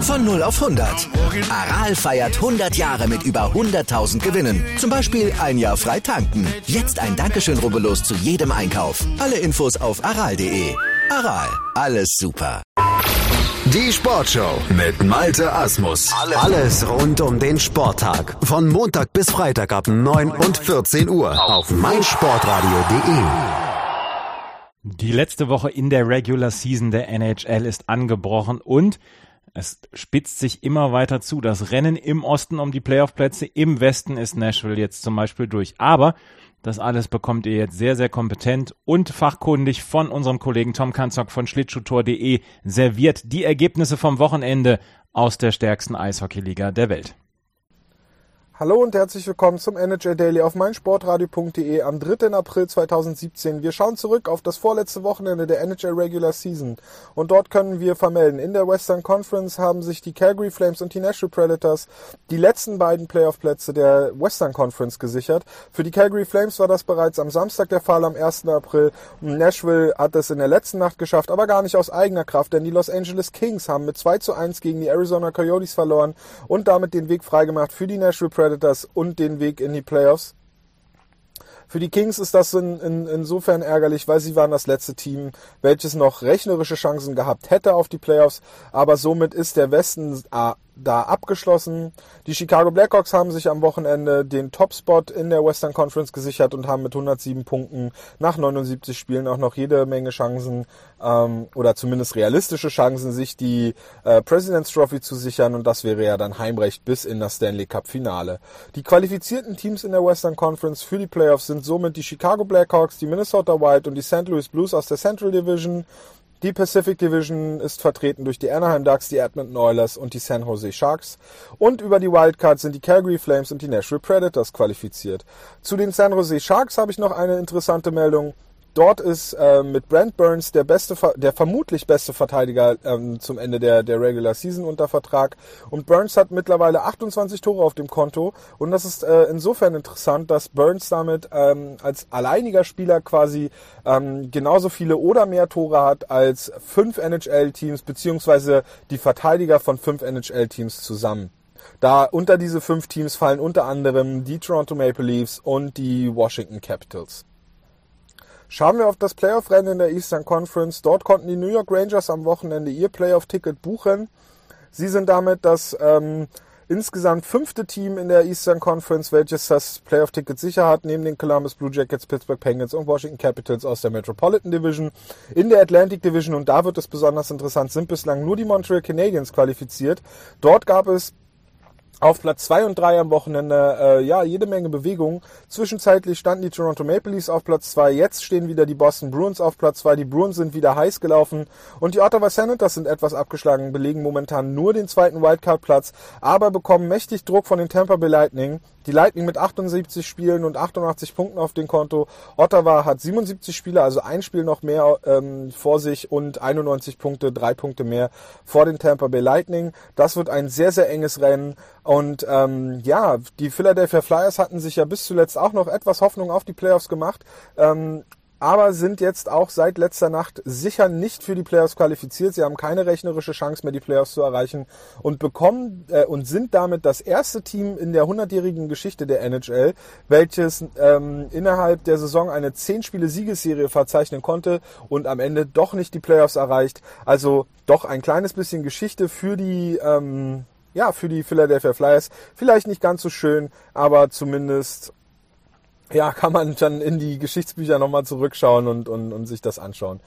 Von 0 auf 100. Aral feiert 100 Jahre mit über 100.000 Gewinnen. Zum Beispiel ein Jahr frei tanken. Jetzt ein Dankeschön, rubbellos zu jedem Einkauf. Alle Infos auf aral.de. Aral, alles super. Die Sportshow mit Malte Asmus. Alles rund um den Sporttag. Von Montag bis Freitag ab 9 und 14 Uhr auf meinsportradio.de. Die letzte Woche in der Regular Season der NHL ist angebrochen und es spitzt sich immer weiter zu. Das Rennen im Osten um die Playoff-Plätze, im Westen ist Nashville jetzt zum Beispiel durch. Aber das alles bekommt ihr jetzt sehr, sehr kompetent und fachkundig von unserem Kollegen Tom Kanzock von Schlittschuhtor.de serviert. Die Ergebnisse vom Wochenende aus der stärksten Eishockeyliga der Welt. Hallo und herzlich willkommen zum NHL Daily auf meinsportradio.de am 3. April 2017. Wir schauen zurück auf das vorletzte Wochenende der NHL Regular Season und dort können wir vermelden, in der Western Conference haben sich die Calgary Flames und die Nashville Predators die letzten beiden Playoff-Plätze der Western Conference gesichert. Für die Calgary Flames war das bereits am Samstag der Fall, am 1. April. Nashville hat es in der letzten Nacht geschafft, aber gar nicht aus eigener Kraft, denn die Los Angeles Kings haben mit 2:1 gegen die Arizona Coyotes verloren und damit den Weg freigemacht für die Nashville Predators und den Weg in die Playoffs. Für die Kings ist das insofern ärgerlich, weil sie waren das letzte Team, welches noch rechnerische Chancen gehabt hätte auf die Playoffs, aber somit ist der Westen da abgeschlossen. Die Chicago Blackhawks haben sich am Wochenende den Topspot in der Western Conference gesichert und haben mit 107 Punkten nach 79 Spielen auch noch jede Menge Chancen oder zumindest realistische Chancen, sich die President's Trophy zu sichern und das wäre ja dann Heimrecht bis in das Stanley Cup Finale. Die qualifizierten Teams in der Western Conference für die Playoffs sind somit die Chicago Blackhawks, die Minnesota Wild und die St. Louis Blues aus der Central Division. Die Pacific Division ist vertreten durch die Anaheim Ducks, die Edmonton Oilers und die San Jose Sharks. Und über die Wildcards sind die Calgary Flames und die Nashville Predators qualifiziert. Zu den San Jose Sharks habe ich noch eine interessante Meldung. Dort ist mit Brent Burns der vermutlich beste Verteidiger zum Ende der Regular Season unter Vertrag. Und Burns hat mittlerweile 28 Tore auf dem Konto. Und das ist insofern interessant, dass Burns damit als alleiniger Spieler quasi genauso viele oder mehr Tore hat als 5 NHL-Teams beziehungsweise die Verteidiger von 5 NHL-Teams zusammen. Da unter diese 5 Teams fallen unter anderem die Toronto Maple Leafs und die Washington Capitals. Schauen wir auf das Playoff-Rennen in der Eastern Conference. Dort konnten die New York Rangers am Wochenende ihr Playoff-Ticket buchen. Sie sind damit das insgesamt 5. Team in der Eastern Conference, welches das Playoff-Ticket sicher hat, neben den Columbus Blue Jackets, Pittsburgh Penguins und Washington Capitals aus der Metropolitan Division. In der Atlantic Division, und da wird es besonders interessant, sind bislang nur die Montreal Canadiens qualifiziert. Dort gab es auf Platz 2 und 3 am Wochenende, jede Menge Bewegung. Zwischenzeitlich standen die Toronto Maple Leafs auf Platz 2, jetzt stehen wieder die Boston Bruins auf Platz 2. Die Bruins sind wieder heiß gelaufen und die Ottawa Senators sind etwas abgeschlagen, belegen momentan nur den 2. Wildcard-Platz, aber bekommen mächtig Druck von den Tampa Bay Lightning. Die Lightning mit 78 Spielen und 88 Punkten auf dem Konto. Ottawa hat 77 Spiele, also ein Spiel noch mehr vor sich und 91 Punkte, 3 Punkte mehr vor den Tampa Bay Lightning. Das wird ein sehr, sehr enges Rennen. Und die Philadelphia Flyers hatten sich ja bis zuletzt auch noch etwas Hoffnung auf die Playoffs gemacht, aber sind jetzt auch seit letzter Nacht sicher nicht für die Playoffs qualifiziert. Sie haben keine rechnerische Chance mehr, die Playoffs zu erreichen und sind damit das erste Team in der 100-jährigen Geschichte der NHL, welches innerhalb der Saison eine 10-Spiele-Siegesserie verzeichnen konnte und am Ende doch nicht die Playoffs erreicht. Also doch ein kleines bisschen Geschichte für die Philadelphia Flyers. Vielleicht nicht ganz so schön, aber zumindest kann man dann in die Geschichtsbücher nochmal zurückschauen und sich das anschauen.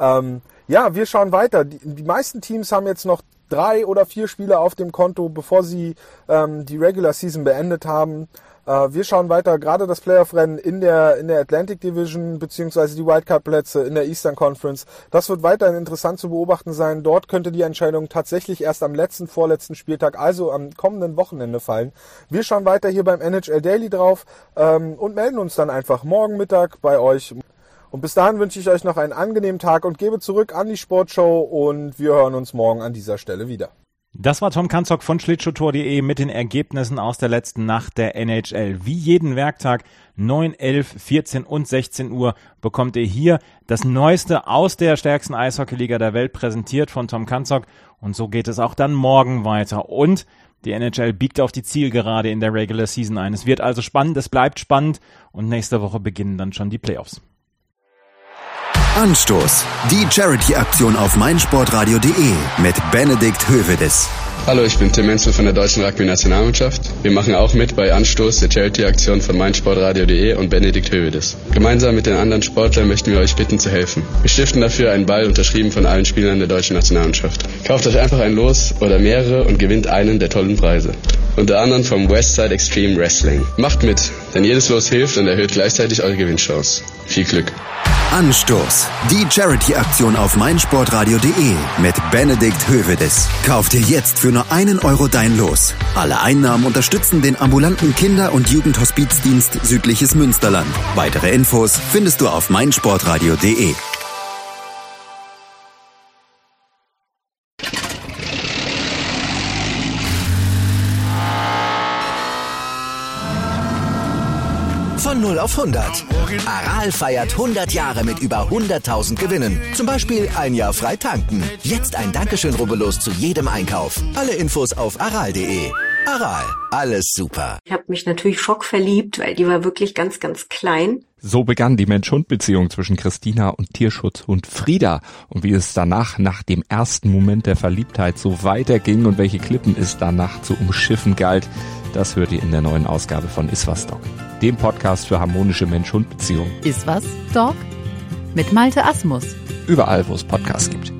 Wir schauen weiter. Die meisten Teams haben jetzt noch 3 oder 4 Spiele auf dem Konto, bevor sie die Regular Season beendet haben. Wir schauen weiter, gerade das Playoff-Rennen in der Atlantic Division beziehungsweise die Wildcard-Plätze in der Eastern Conference. Das wird weiterhin interessant zu beobachten sein. Dort könnte die Entscheidung tatsächlich erst am vorletzten Spieltag, also am kommenden Wochenende fallen. Wir schauen weiter hier beim NHL Daily drauf und melden uns dann einfach morgen Mittag bei euch. Und bis dahin wünsche ich euch noch einen angenehmen Tag und gebe zurück an die Sportshow und wir hören uns morgen an dieser Stelle wieder. Das war Tom Kanzok von Schlittschuhtour.de mit den Ergebnissen aus der letzten Nacht der NHL. Wie jeden Werktag 9, 11, 14 und 16 Uhr bekommt ihr hier das Neueste aus der stärksten Eishockeyliga der Welt präsentiert von Tom Kanzok. Und so geht es auch dann morgen weiter. Und die NHL biegt auf die Zielgerade in der Regular Season ein. Es wird also spannend, es bleibt spannend und nächste Woche beginnen dann schon die Playoffs. Anstoß. Die Charity-Aktion auf meinsportradio.de mit Benedikt Hövedes. Hallo, ich bin Tim Menzel von der deutschen Rugby-Nationalmannschaft. Wir machen auch mit bei Anstoß, der Charity-Aktion von meinsportradio.de und Benedikt Hövedes. Gemeinsam mit den anderen Sportlern möchten wir euch bitten zu helfen. Wir stiften dafür einen Ball, unterschrieben von allen Spielern der deutschen Nationalmannschaft. Kauft euch einfach ein Los oder mehrere und gewinnt einen der tollen Preise. Unter anderem vom Westside Extreme Wrestling. Macht mit, denn jedes Los hilft und erhöht gleichzeitig eure Gewinnchance. Viel Glück. Anstoß. Die Charity-Aktion auf meinsportradio.de mit Benedikt Hövedes. Kauf dir jetzt für nur €1 dein Los. Alle Einnahmen unterstützen den ambulanten Kinder- und Jugendhospizdienst Südliches Münsterland. Weitere Infos findest du auf meinsportradio.de. Von 0 auf 100. Aral feiert 100 Jahre mit über 100.000 Gewinnen. Zum Beispiel ein Jahr frei tanken. Jetzt ein Dankeschön, rubbellos zu jedem Einkauf. Alle Infos auf aral.de. Aral, alles super. Ich habe mich natürlich schockverliebt, weil die war wirklich ganz, ganz klein. So begann die Mensch-Hund-Beziehung zwischen Christina und Tierschutzhund Frieda. Und wie es danach, nach dem ersten Moment der Verliebtheit, so weiterging und welche Klippen es danach zu umschiffen galt, das hört ihr in der neuen Ausgabe von Iswas Dog, dem Podcast für harmonische Mensch-Hund-Beziehungen. Iswas Dog mit Malte Asmus. Überall, wo es Podcasts gibt.